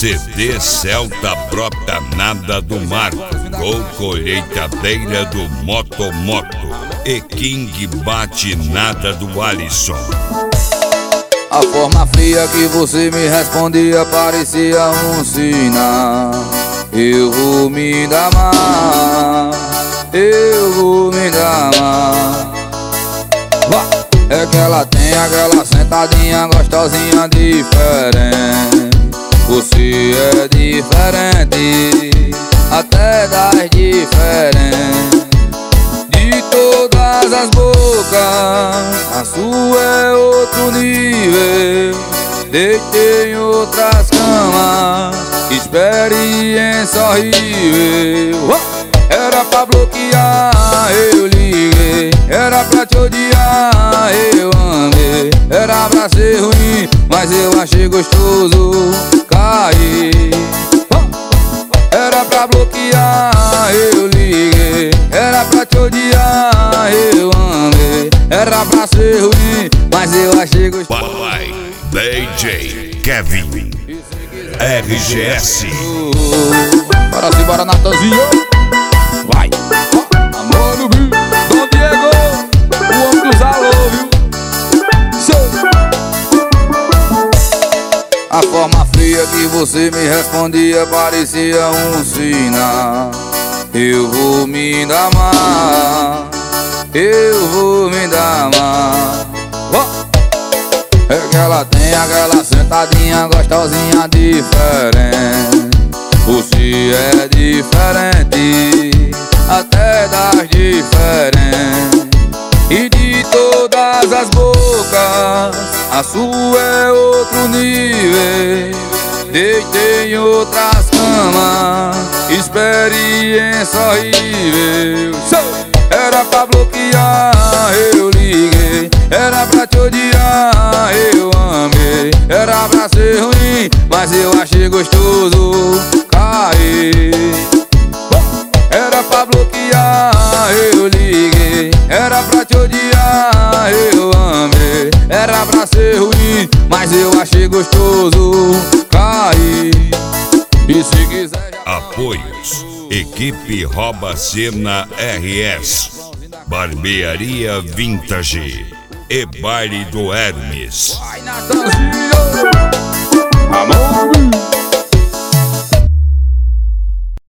CD Celta brota nada do Marco, Gol colheitadeira do Motomoto e King bate nada do Alisson. A forma fria que você me respondia parecia um sinal. Eu vou me dar mal, eu vou me dar mal. É que ela tem aquela sentadinha gostosinha diferente. Você é diferente, até das diferentes. De todas as bocas, a sua é outro nível. Deitei em outras camas, experiência horrível. Era pra bloquear, eu liguei. Era pra te odiar, eu amei. Era pra ser ruim, mas eu achei gostoso cair. Era pra bloquear, eu liguei. Era pra te odiar, eu amei. Era pra ser ruim, mas eu achei gostoso. Papai, DJ Kevin, RGS. Bora sim, bora Natanzinho. Vai. Amor no Rio, Dom Diego, o homem dos alô, viu? A forma fria que você me respondia parecia um sinal. Eu vou me dar mal, eu vou me dar mal. É que ela tem aquela sentadinha gostosinha diferente. Você é diferente, até das diferentes. E de todas as bocas, a sua é outro nível. Deitei em outras camas, experiência horrível. Era pra bloquear, eu liguei. Era pra te odiar, eu amei. Era pra ser ruim, mas eu achei gostoso cair. Era pra bloquear, eu liguei. Era pra te odiar, eu amei. Era pra ser ruim, mas eu achei gostoso cair. E se quiser Apoios: Equipe Rouba Cena RS, Barbearia Vintage e Baile do Hermes. vai Natanzinho, amor.